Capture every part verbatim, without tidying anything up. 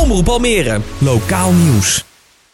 Omroep Almere, lokaal nieuws.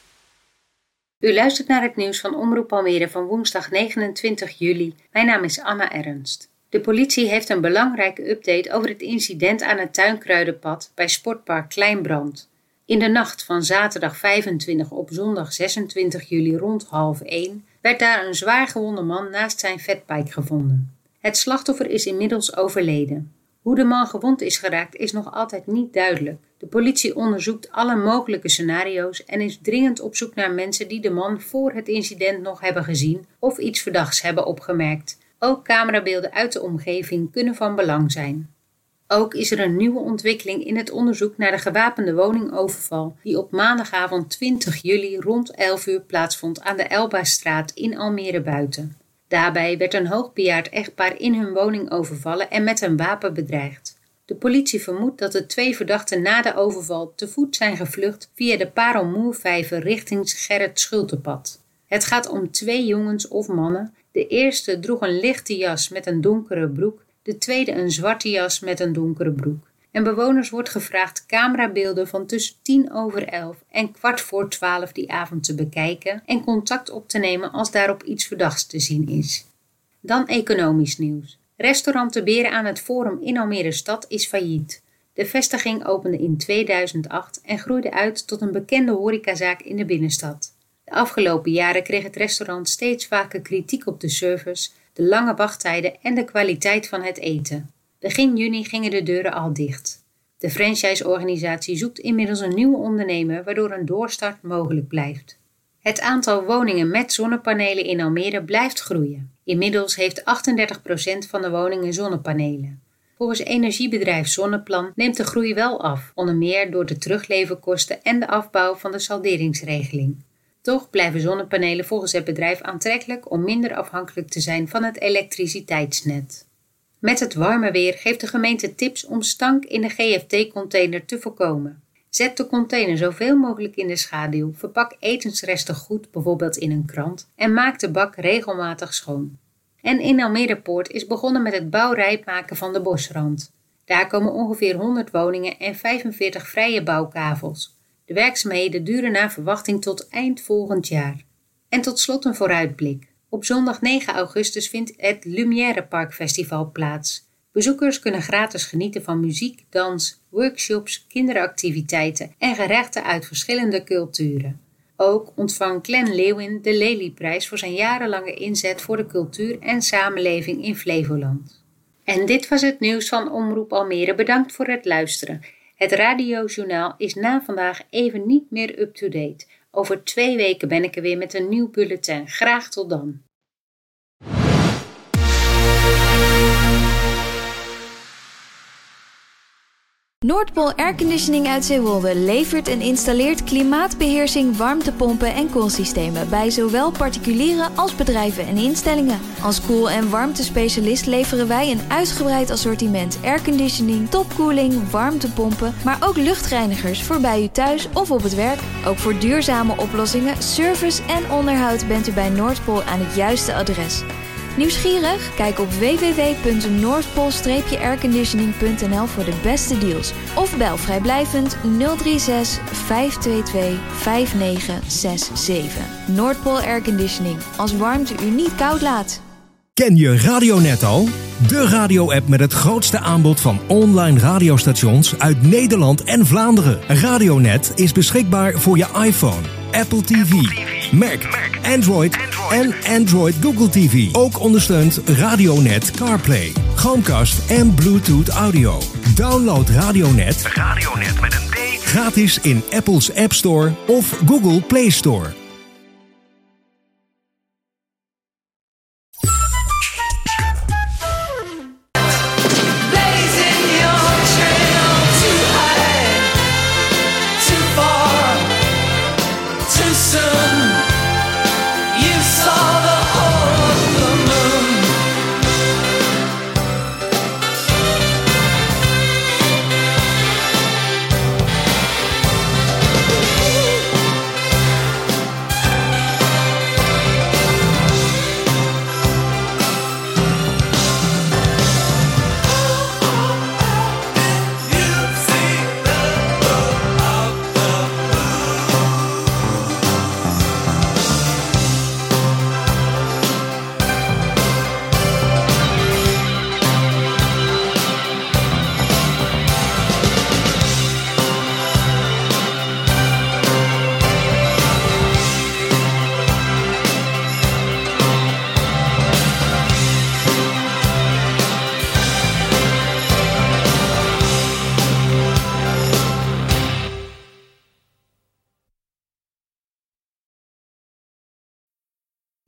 U luistert naar het nieuws van Omroep Almere van woensdag negenentwintig juli. Mijn naam is Anna Ernst. De politie heeft een belangrijke update over het incident aan het Tuinkruidenpad bij Sportpark Kleinbrand. In de nacht van zaterdag vijfentwintig op zondag zesentwintig juli rond half één werd daar een zwaargewonde man naast zijn fatbike gevonden. Het slachtoffer is inmiddels overleden. Hoe de man gewond is geraakt is nog altijd niet duidelijk. De politie onderzoekt alle mogelijke scenario's en is dringend op zoek naar mensen die de man voor het incident nog hebben gezien of iets verdachts hebben opgemerkt. Ook camerabeelden uit de omgeving kunnen van belang zijn. Ook is er een nieuwe ontwikkeling in het onderzoek naar de gewapende woningoverval die op maandagavond twintig juli rond elf uur plaatsvond aan de Elbastraat in Almere Buiten. Daarbij werd een hoogbejaard echtpaar in hun woning overvallen en met een wapen bedreigd. De politie vermoedt dat de twee verdachten na de overval te voet zijn gevlucht via de Parelmoervijver richting Gerrit Schultepad. Het gaat om twee jongens of mannen. De eerste droeg een lichte jas met een donkere broek, de tweede een zwarte jas met een donkere broek. En bewoners wordt gevraagd camerabeelden van tussen tien over elf en kwart voor twaalf die avond te bekijken en contact op te nemen als daarop iets verdachts te zien is. Dan economisch nieuws. Restaurant De Beren aan het Forum in Almere Stad is failliet. De vestiging opende in tweeduizend acht en groeide uit tot een bekende horecazaak in de binnenstad. De afgelopen jaren kreeg het restaurant steeds vaker kritiek op de service, de lange wachttijden en de kwaliteit van het eten. Begin juni gingen de deuren al dicht. De franchise-organisatie zoekt inmiddels een nieuwe ondernemer waardoor een doorstart mogelijk blijft. Het aantal woningen met zonnepanelen in Almere blijft groeien. Inmiddels heeft achtendertig procent van de woningen zonnepanelen. Volgens energiebedrijf Zonneplan neemt de groei wel af, onder meer door de terugleverkosten en de afbouw van de salderingsregeling. Toch blijven zonnepanelen volgens het bedrijf aantrekkelijk om minder afhankelijk te zijn van het elektriciteitsnet. Met het warme weer geeft de gemeente tips om stank in de G F T-container te voorkomen. Zet de container zoveel mogelijk in de schaduw, verpak etensresten goed, bijvoorbeeld in een krant, en maak de bak regelmatig schoon. En in Almere Poort is begonnen met het bouwrijp maken van de bosrand. Daar komen ongeveer honderd woningen en vijfenveertig vrije bouwkavels. De werkzaamheden duren naar verwachting tot eind volgend jaar. En tot slot een vooruitblik. Op zondag negen augustus vindt het Lumière Park Festival plaats. Bezoekers kunnen gratis genieten van muziek, dans, workshops, kinderactiviteiten en gerechten uit verschillende culturen. Ook ontvangt Glenn Leeuwin de Lelyprijs voor zijn jarenlange inzet voor de cultuur en samenleving in Flevoland. En dit was het nieuws van Omroep Almere. Bedankt voor het luisteren. Het radiojournaal is na vandaag even niet meer up-to-date. Over twee weken ben ik er weer met een nieuw bulletin. Graag tot dan. Noordpool Airconditioning uit Zeewolde levert en installeert klimaatbeheersing, warmtepompen en koelsystemen bij zowel particulieren als bedrijven en instellingen. Als koel- en warmtespecialist leveren wij een uitgebreid assortiment airconditioning, topkoeling, warmtepompen, maar ook luchtreinigers voor bij u thuis of op het werk. Ook voor duurzame oplossingen, service en onderhoud bent u bij Noordpool aan het juiste adres. Nieuwsgierig? Kijk op w w w punt noordpool airconditioning punt n l voor de beste deals. Of bel vrijblijvend nul drie zes vijf twee twee vijf negen zes zeven. Noordpool Airconditioning. Als warmte u niet koud laat. Ken je Radionet al? De radio-app met het grootste aanbod van online radiostations uit Nederland en Vlaanderen. Radionet is beschikbaar voor je iPhone, Apple T V, Mac, Android en Android Google T V. Ook ondersteunt Radionet CarPlay, Chromecast en Bluetooth Audio. Download Radionet, Radionet met een D, gratis in Apple's App Store of Google Play Store.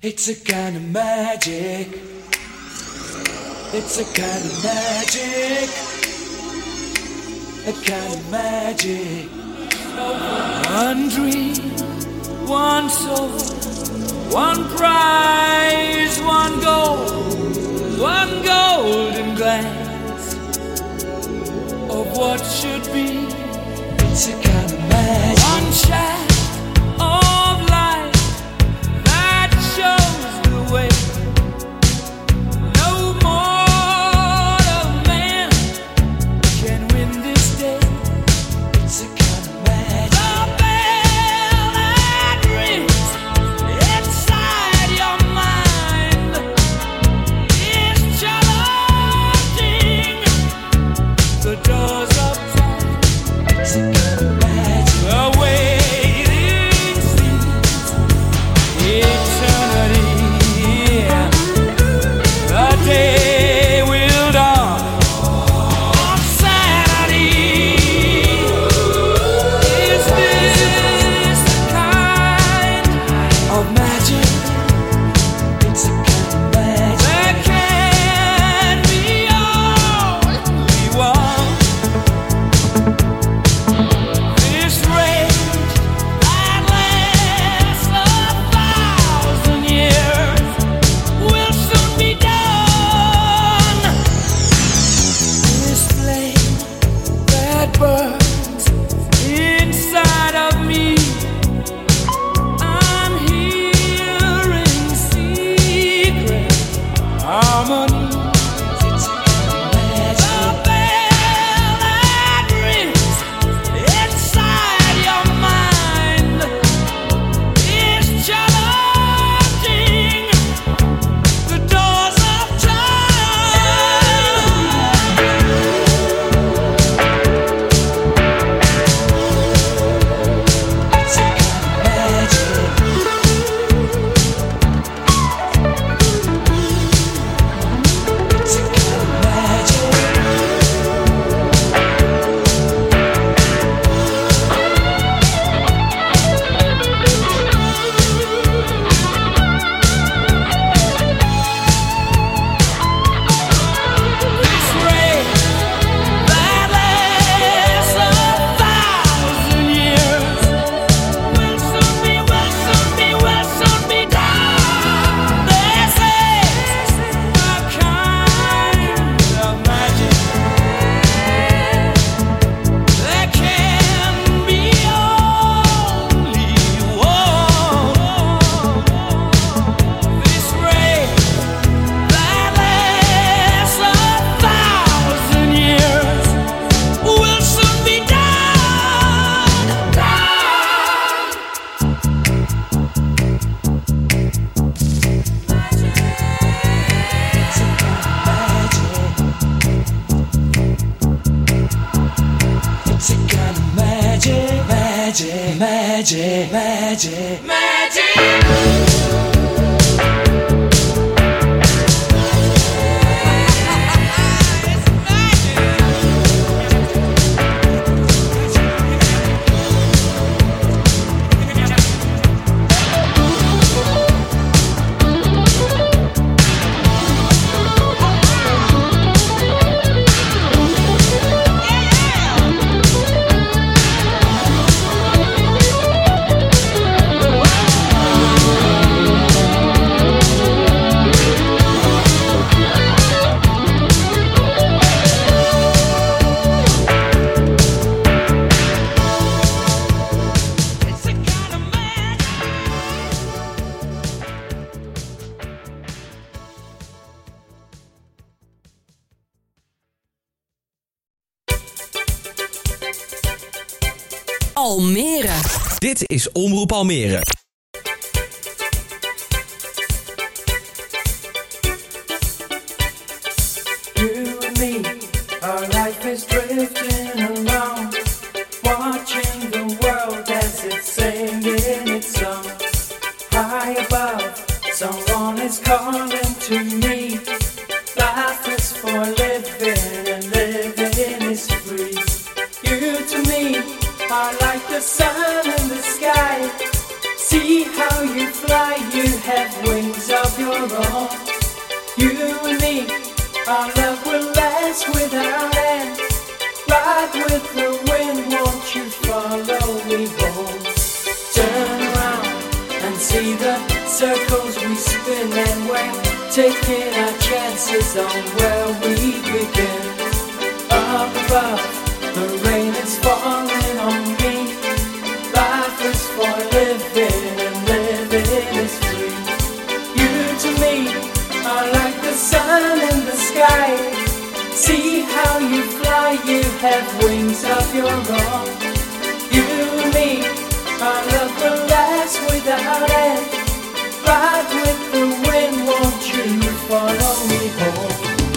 It's a kind of magic. It's a kind of magic. A kind of magic. One dream, one soul, one prize, one goal, one golden glance of what should be. It's a kind of magic. One shaft of light that shows the way. No mortal man can win this day. It's a kind of magic. The bell that rings inside your mind is challenging the doors of time. It's a kind of magic. The waiting seems eternity. The day will dawn on Saturday. Is this the kind of magic? It's a kind of magic. There can be only one. This rage that lasts a thousand years will soon be done. This flame that burns inside of me, I'm hearing secret harmonies. It's a kind of magic. The bell that rings inside your mind is challenging the doors of time. It's a kind of magic. It's a kind of magic. This rain that lasts a thousand years will soon be, will soon be, will soon be done. This is a kind of magic. There can be only one. This rain that lasts a thousand years will soon be done. It's a kind of magic. It's a kind of magic, magic, magic, magic, magic. It's a kind of magic. Almere. Dit is Omroep Almere. You and me, our life is drifting along, watching the world as it's singing its song. High above, someone is calling to me. Life is for living and living is free. You to me are like the sun in the sky. See how you fly. fly, you have wings of your own. You and me, our love will last without end. Ride with the wind, won't you follow me home? Turn around and see the circles we spin, and we're taking our chances on where we begin. Up above, the rain is falling on me. Life is for living, and living is free. You to me are like the sun in the sky. See how you fly, you have wings of your own. You and me, our love will last without end. Ride with the wind, won't you follow me home?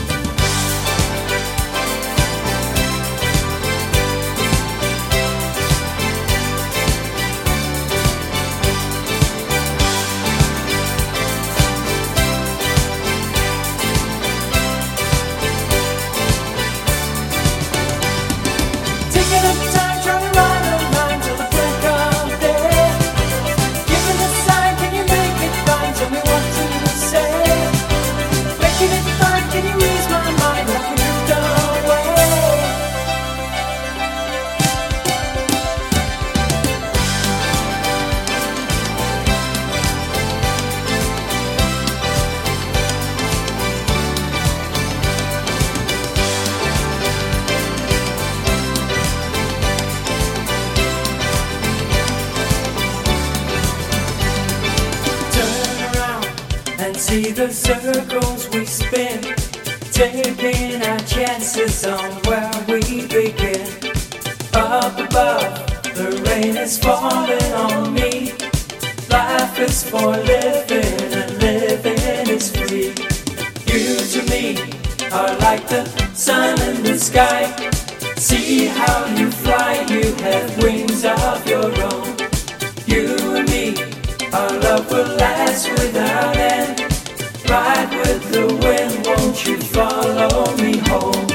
See the circles we spin, taking our chances on where we begin. Up above, the rain is falling on me. Life is for living, and living is free. You to me are like the sun in the sky. See how you fly, you have wings of your own. You and me, our love will last without end. Ride with the wind, won't you follow me home?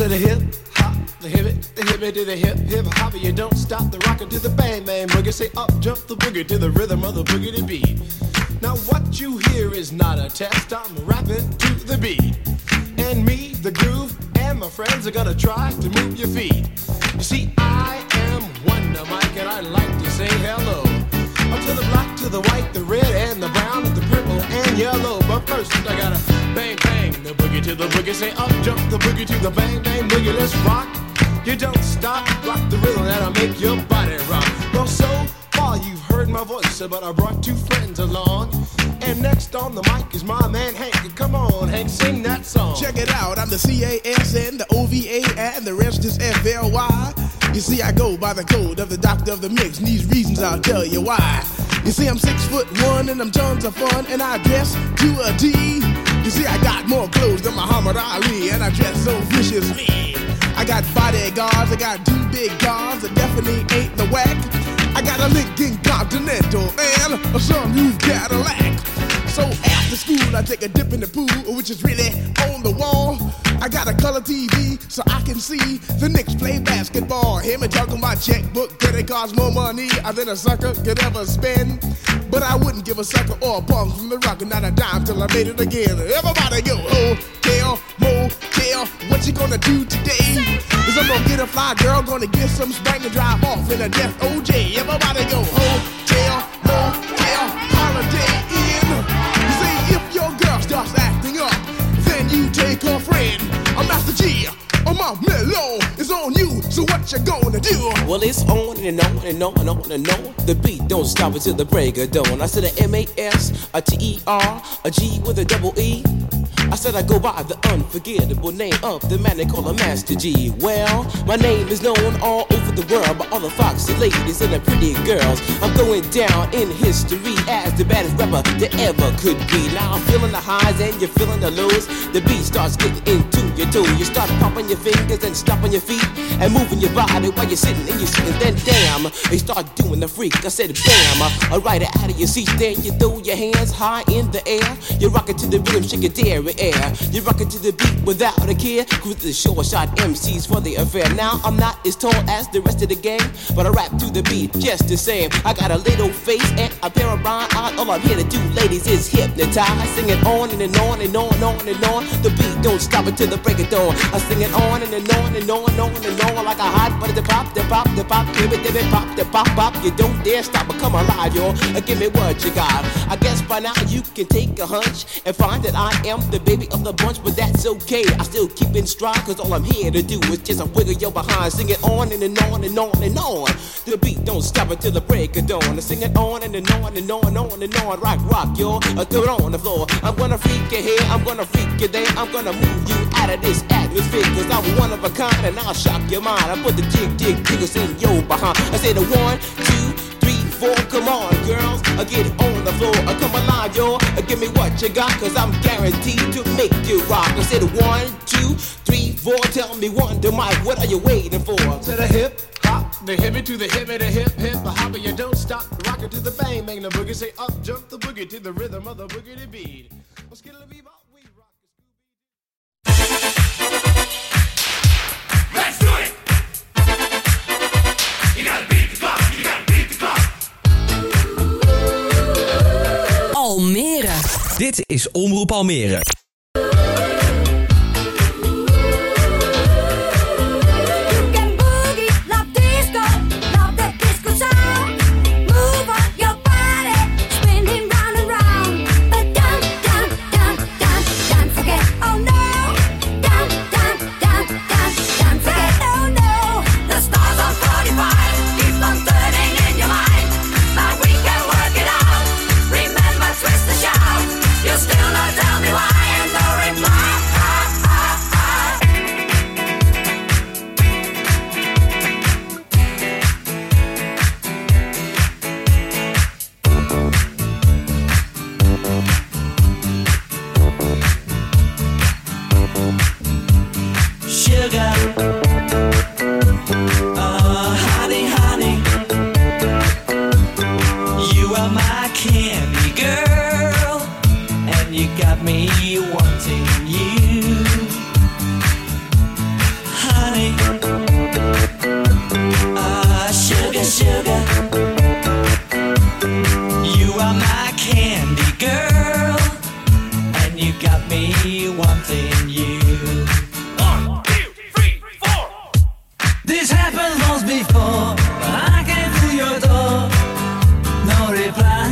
to the hip hop, the hip it, the hip it to the hip hip hop. You don't stop the rockin' to the bang bang boogie. Say up jump the boogie to the rhythm of the boogie to beat. Now what you hear is not a test. I'm rapping to the beat, and me, the groove, and my friends are gonna try to move your feet. You see, I am Wonder Mike, and I like to say hello up to the black, to the white, the red, and the brown, and the purple, and yellow. But first, I gotta bang, bang, the boogie to the boogie. Say up, jump the boogie to the bang, bang, boogie. Let's rock. You don't stop, rock the rhythm that'll make your body rock. Well, so far you've heard my voice, but I brought two friends along. And next on the mic is my man Hank. Come on, Hank, sing that song. Check it out, I'm the C A S N, the O V A, and the rest is F L Y. You see, I go by the code of the doctor of the mix, and these reasons I'll tell you why. You see, I'm six foot one, and I'm tons of fun, and I dress to a T. You see, I got more clothes than Muhammad Ali, and I dress so viciously. I got bodyguards, I got two big cars that definitely ain't the whack. I got a Lincoln Continental and a sunroof Cadillac. So after school, I take a dip in the pool, which is really on the wall. I got a color T V so I can see the Knicks play basketball. Hear me talking my checkbook, cause it costs more money than a sucker could ever spend. But I wouldn't give a sucker or a bum from the rock, not a dime till I made it again. Everybody go, hotel, motel, what you gonna do today? Is I'm gonna get a fly girl, gonna get some spank and drive off in a death O J. Everybody go, hotel, motel, holiday inn. You see, if your girl starts acting up, then you take her friend. I'm Master G, I'm my mellow, it's on you, so what you gonna do? Well, it's on and on and on and on and on. The beat don't stop until the break of dawn. I said a M A S, a T E R, a G with a double E. I said I go by the unforgettable name of the man they call a Master G. Well, my name is known all over the world by all the foxy ladies and the pretty girls. I'm going down in history as the baddest rapper that ever could be. Now I'm feeling the highs and you're feeling the lows. The beat starts getting into your toe. You start popping your fingers and stomping your feet and moving your body while you're sitting and you're sitting. Then damn, they start doing the freak. I said bam, I ride it out of your seat. Then you throw your hands high in the air. You rock it to the rhythm, shake your dairy air. You rock it to the beat without a care. Cruise the short shot M Cs for the affair. Now I'm not as tall as the rest of the gang, but I rap to the beat just the same. I got a little face and a pair of rhyme eyes. All I'm here to do, ladies, is hypnotize. Sing it on and, and on and on and on and on. The beat don't stop until the break of dawn. I sing it on and, and on and on and on and on like a hot butter. The pop, the pop, the pop, give it, give it, pop, the pop, pop. You don't dare stop or come alive, y'all. Give me what you got. I guess by now you can take a hunch and find that I am the baby of the bunch, but that's okay. I still keep in stride, cause all I'm here to do is just a wiggle your behind. Sing it on and, and on and on and on. The beat don't stop until the break of dawn. I sing it on and, and on and on and on and on. Rock, rock, y'all. I throw it on the floor. I'm gonna freak you here, I'm gonna freak you there. I'm gonna move you out of this atmosphere, cause I'm one of a kind and I'll shock your mind. I put the jig, jig, jiggles in your behind. I say the one, two, three, four, come on, girls, I get it on the floor. I come alive, yo, give me what you got, cause I'm guaranteed to make you rock. I said one, two, three, four, tell me Wonder Mike, what are you waiting for? To the hip hop, the hippie to the hippie, the hip hip, the hopper, you don't stop, rock it to the bang, bang the boogie, say up, jump the boogie to the rhythm of the boogie to beat. Let's get a bebop, we rock the Scooby. Let's do it! You gotta beat the clock, you gotta beat the clock. Almere. Dit is Omroep Almere. missing you. One, two, three, four. This happened once before. I came through your door, no reply.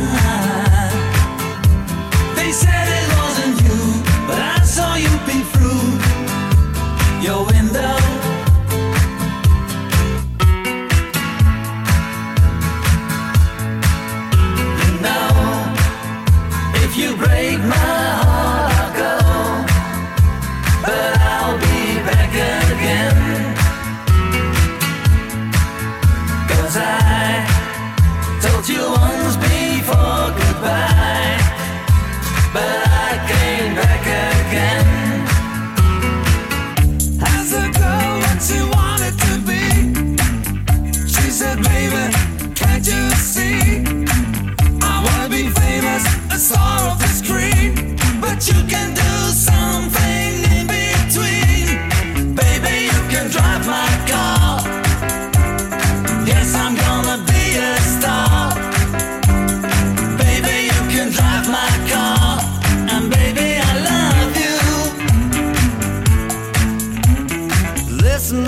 They said it wasn't you, but I saw you peek through your window. You know, if you break my heart, I'll go, but I'll be back again. 'Cause I told you once before goodbye, but I came back again. As a girl what she wanted to be, she said, baby, can't you see? I wanna be famous, a star of the screen, but you can do something in between. Baby, you can drive my car. Yes, I'm gonna be a star. Baby, you can drive my car. And baby, I love you. Listen,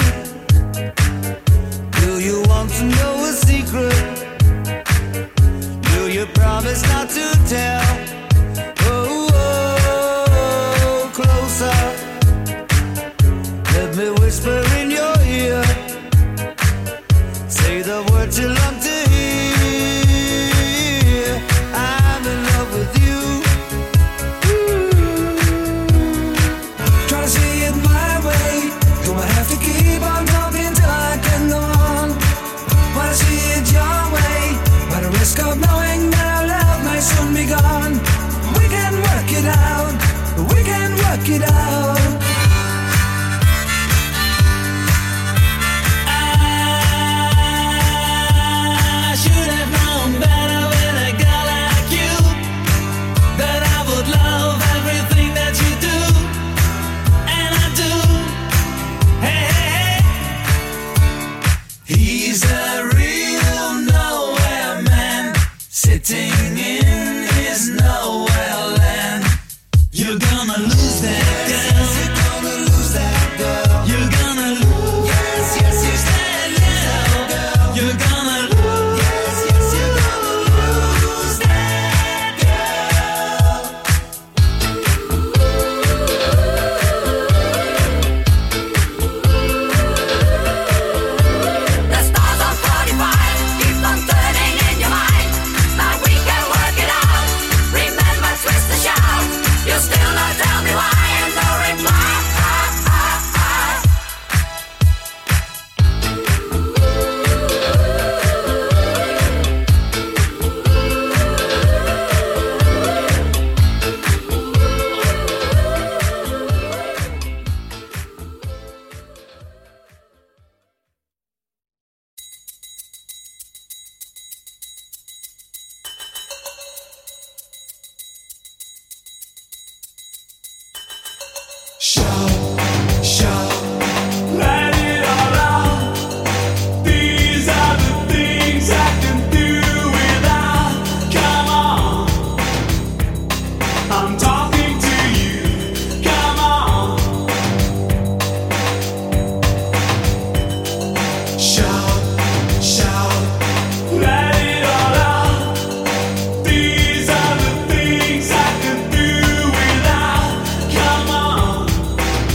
do you want to know a secret? Do you promise not to tell? Oh, oh, closer. Let me whisper in your ear. Say the words you love to hear. I'm in love with you. Try to see it my way. Do I have to keep on talking till I can go on? Wanna see it your way, by the risk of knowing that our love might soon be gone. We can work it out, we can work it out. I should have known better with a girl like you, that I would love everything that you do, and I do. Hey, hey, hey. He's a real nowhere man, sitting in his nowhere land. You're gonna lose that girl. You're gonna lose that girl. You're gonna lose. Yes, yes, yes, that girl. You're gonna lose. Yes, yes, you're gonna lose that girl. The stars on forty-five keep on turning in your mind. Now we can work it out. Remember, twist the shout. You still not tell me why, and no reply. Shout, shout, let it all out. These are the things I can do without. Come on, I'm talking to you. Come on, shout, shout, let it all out. These are the things I can do without. Come on.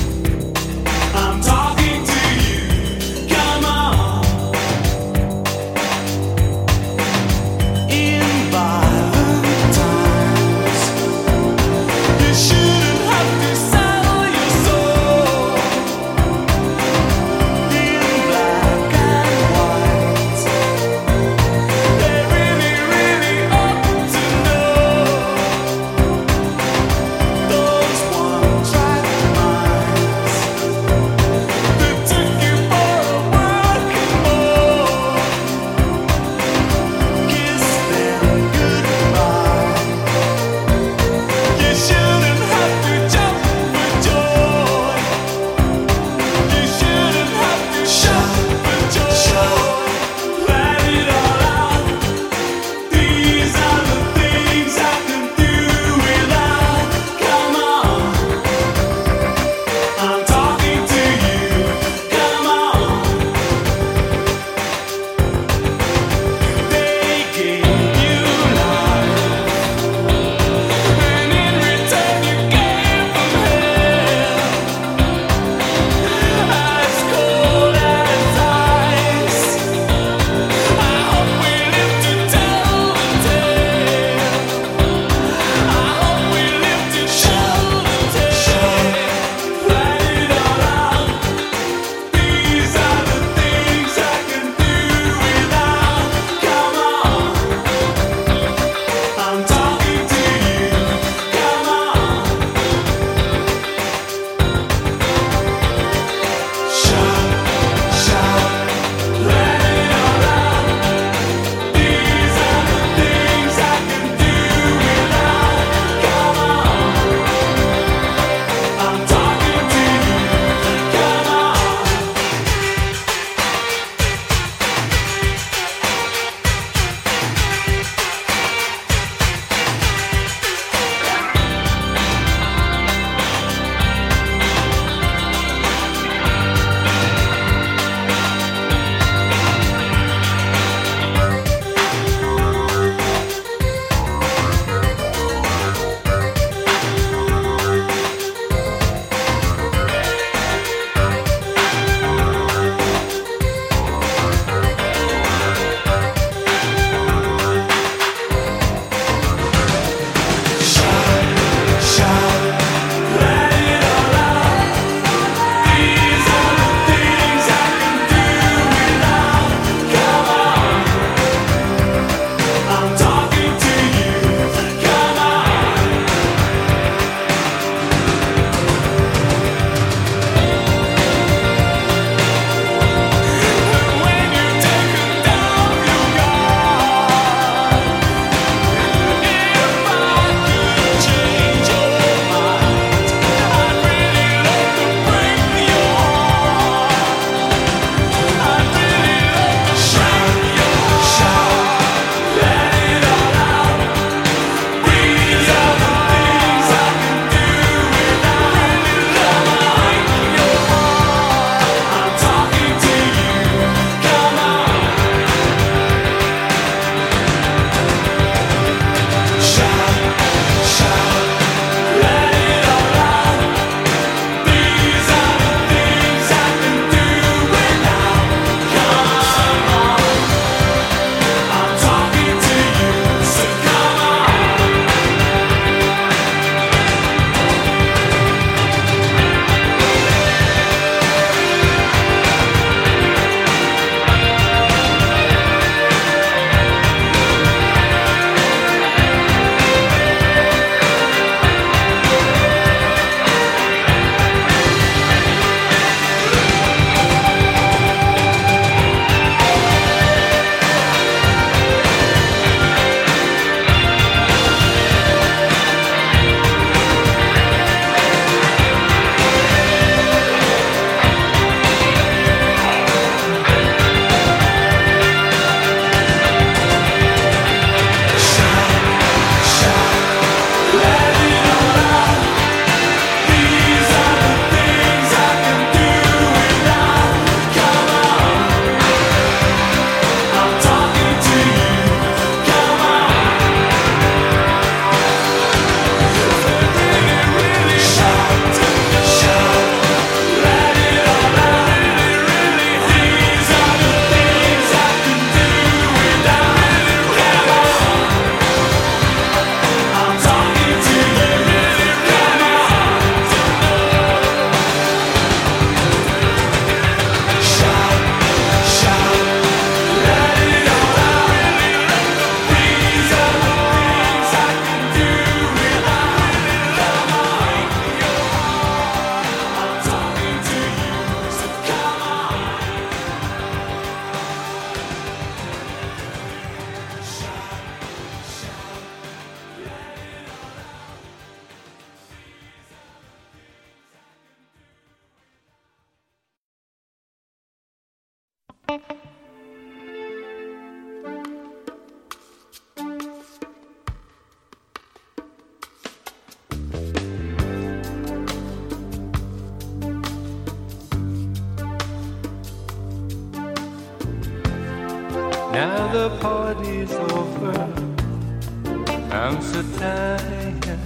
the party's over, I'm so tired.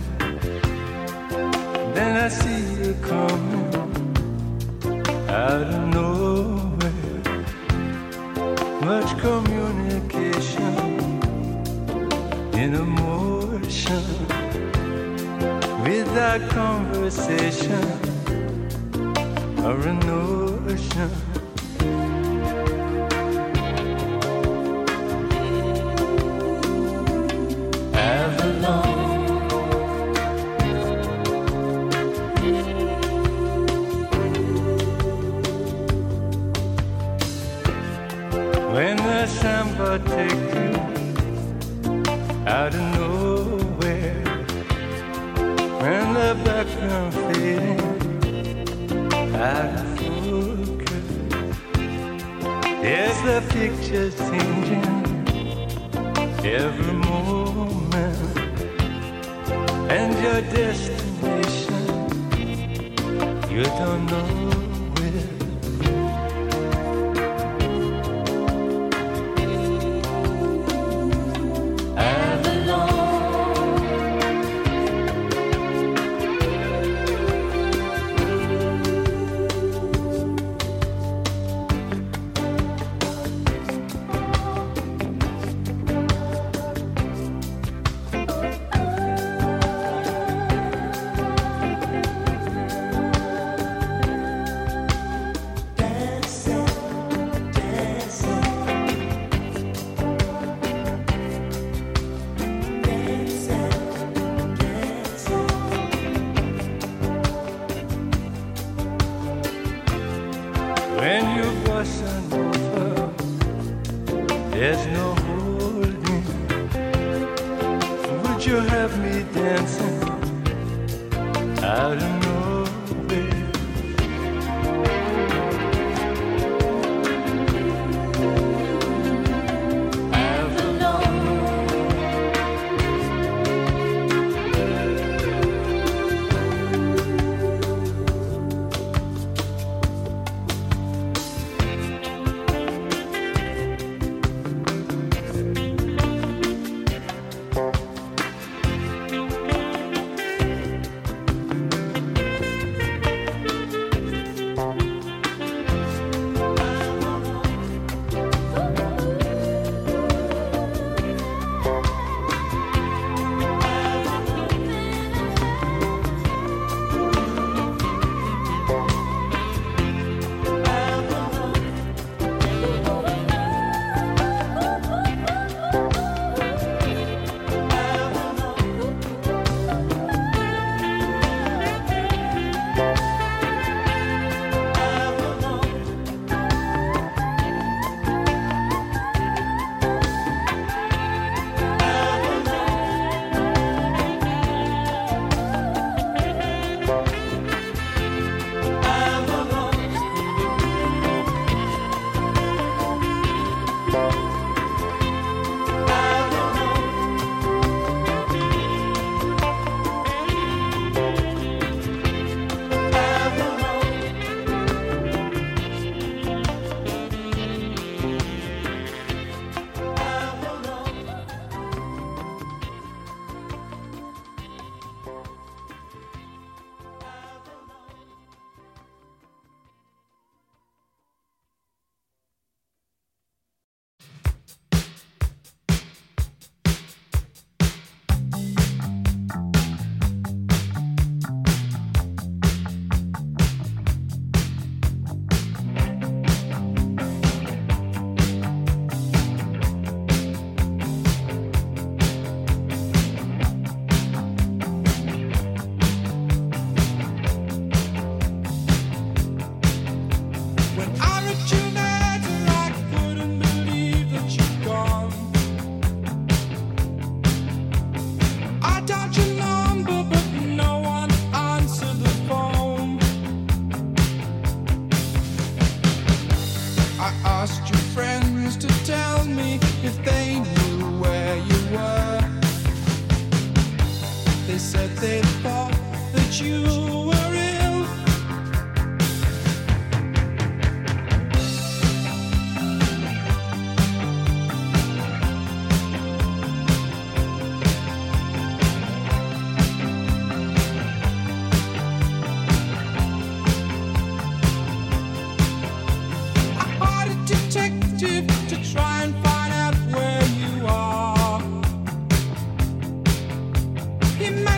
Then I see you coming out of nowhere. Much communication in emotion, without conversation or a notion. When the samba take you out of nowhere, when the background fading out of focus, there's the picture changing every moment, and your destination you don't know. When you bustin' over, there's no holding. Would you have me dancing out of nowhere?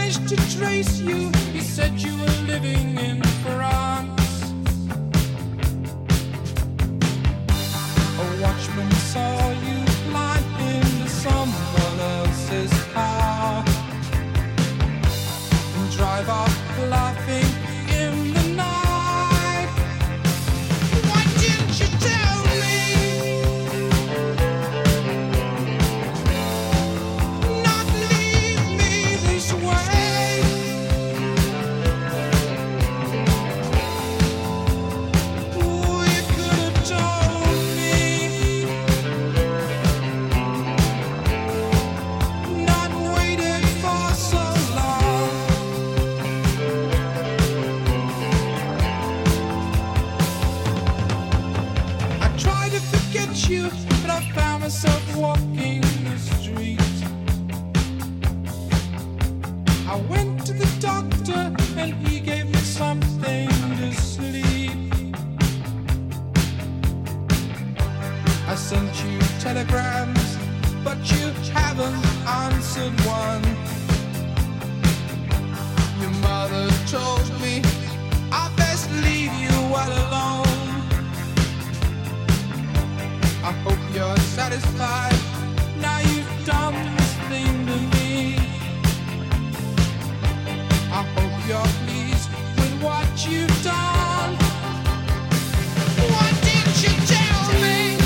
managed to trace you. He said you were living in France. A watchman saw you climb into someone else's car and drive off laughing in the night. Why didn't you tell me? Not leave me this way. Oh, you could have told me. Not waited for so long. I tried to forget you, but I found myself walking the street. I went to the doctor and he gave me something to sleep. I sent you telegrams, but you haven't answered one. Your mother told me I best leave you all alone. I hope you're satisfied. Now you've done this thing to me. I hope you're pleased with what you've done. Why didn't you tell me?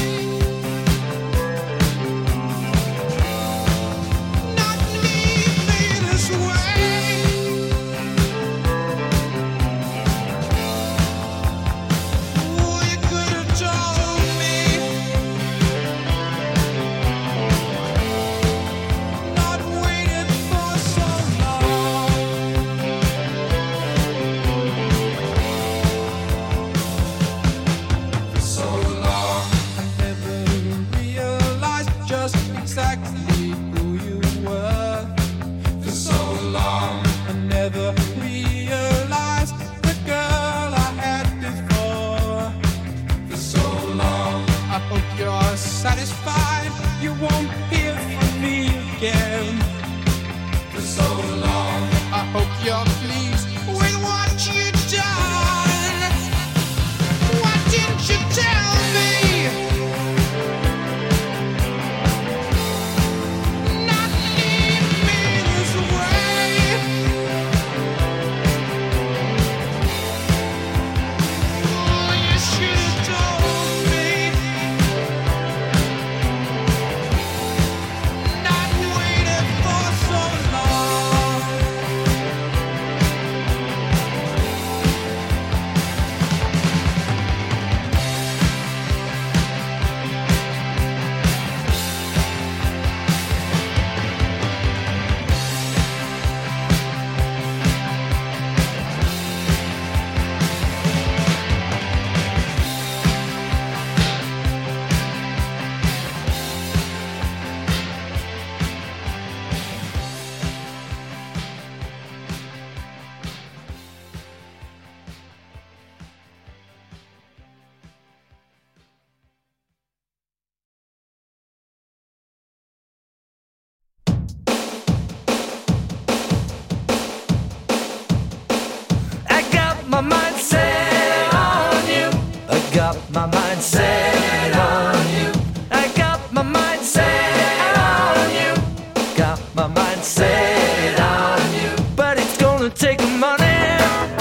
Not leave me this way. Oh, you could have told me. Not waited for so long. For so long, I never realized just exactly who you were. For so long, I never realized the girl I had before. For so long, I hope you're satisfied. You won't hear from me again. For so long, I hope you're pleased with what you've done. Why didn't you tell me? Not leave me this way. Oh, you should have told me. Not waited for so long. I got my mind set on you. I got my mind set on you. I got my mind set on you. Got my mind set on you. But it's gonna take money,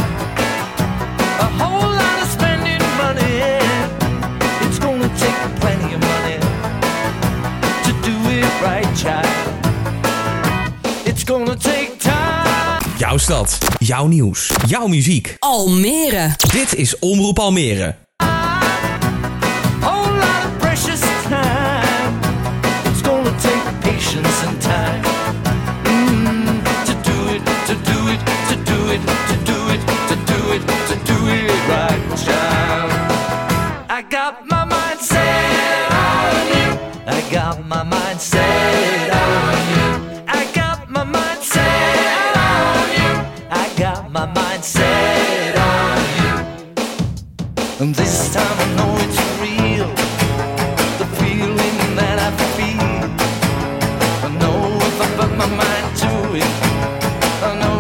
a whole lot of spending money. It's gonna take plenty of money to do it right, child. It's gonna take time. Jouw stad, jouw nieuws, jouw muziek. Almere. Dit is Omroep Almere. Whole lot of precious time. It's gonna take patience and time mm, to do it, to do it, to do it, to do it, to do it, to do it right, child. I got my mind set on you. I got my mind set on you. I got my mind set on you. I got my mind set on you. And this time I know it's real. The feeling that I feel. I know if I put my mind to it, I know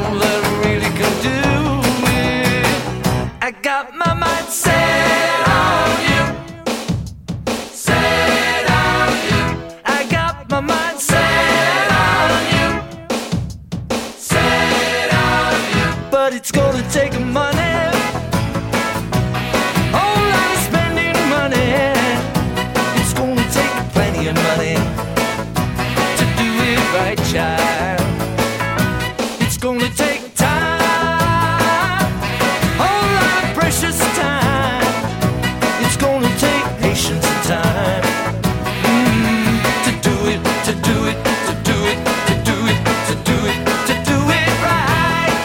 but it's gonna take money. Whole lot of spending money. It's gonna take plenty of money to do it right, child. It's gonna take time, whole lot of precious time. It's gonna take patience and time. Mm, to do it, to do it, to do it, to do it, to do it, to do it right.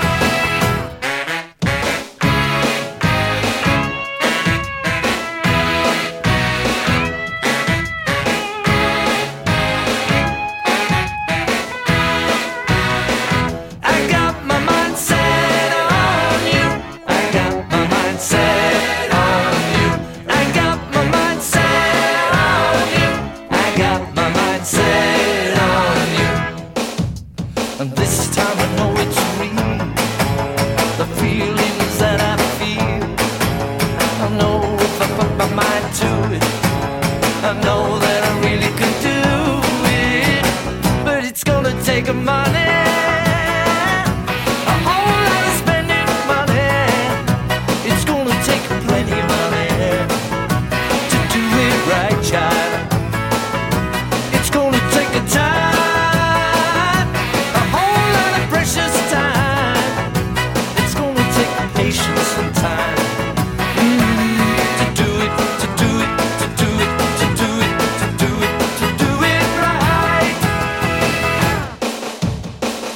I got my mind set on you. I got my mind set on you. I got my mind set on you. I got my mind set on you. And this time I know it's real. The feelings that I feel. I know if I put my mind to it, I know that I really can do it. But it's gonna take a money. A whole lot of spending money. It's gonna take plenty of money to do it right, child. It's gonna take a time, a whole lot of precious time. It's gonna take patience and time. Mm, to do it, to do it, to do it, to do it, to do it, to do it right.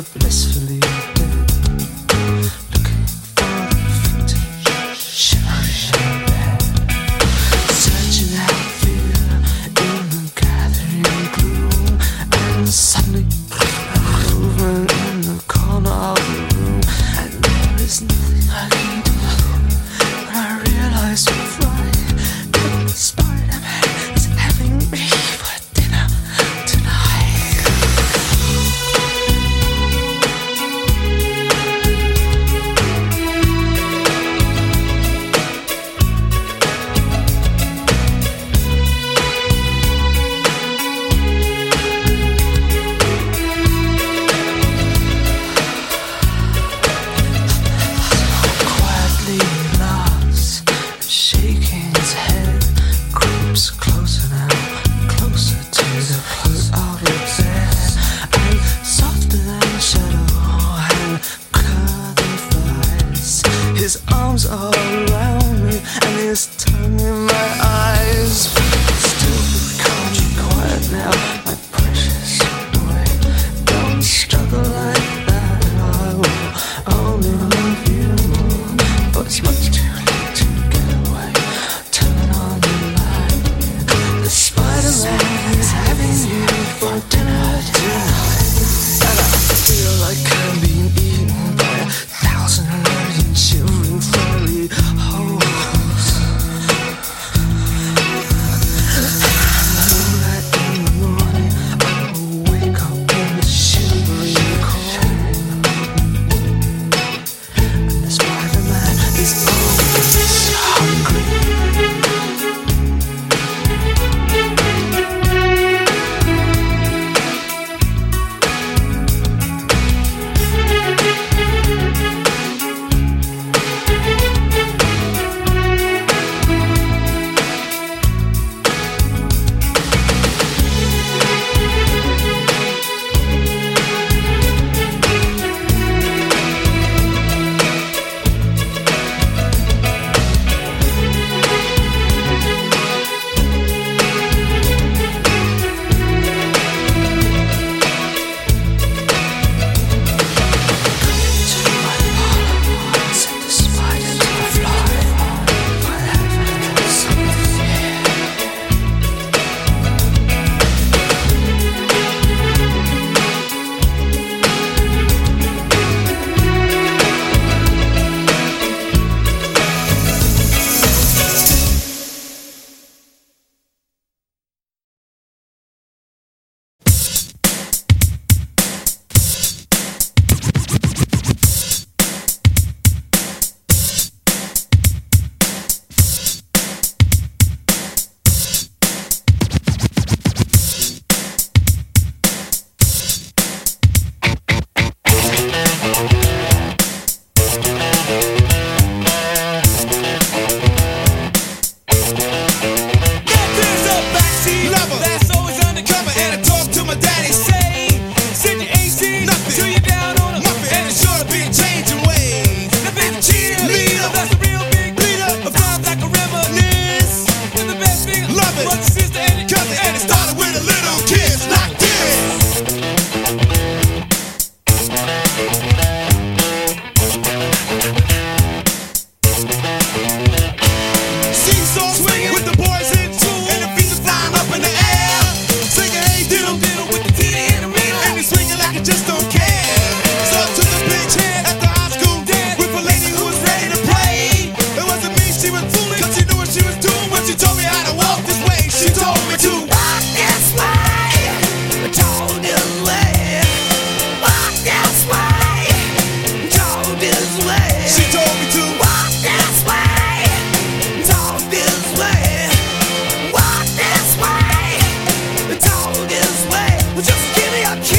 the blissfully dead, looking for the vintage shivering bed, searching out fear in the gathering gloom, and suddenly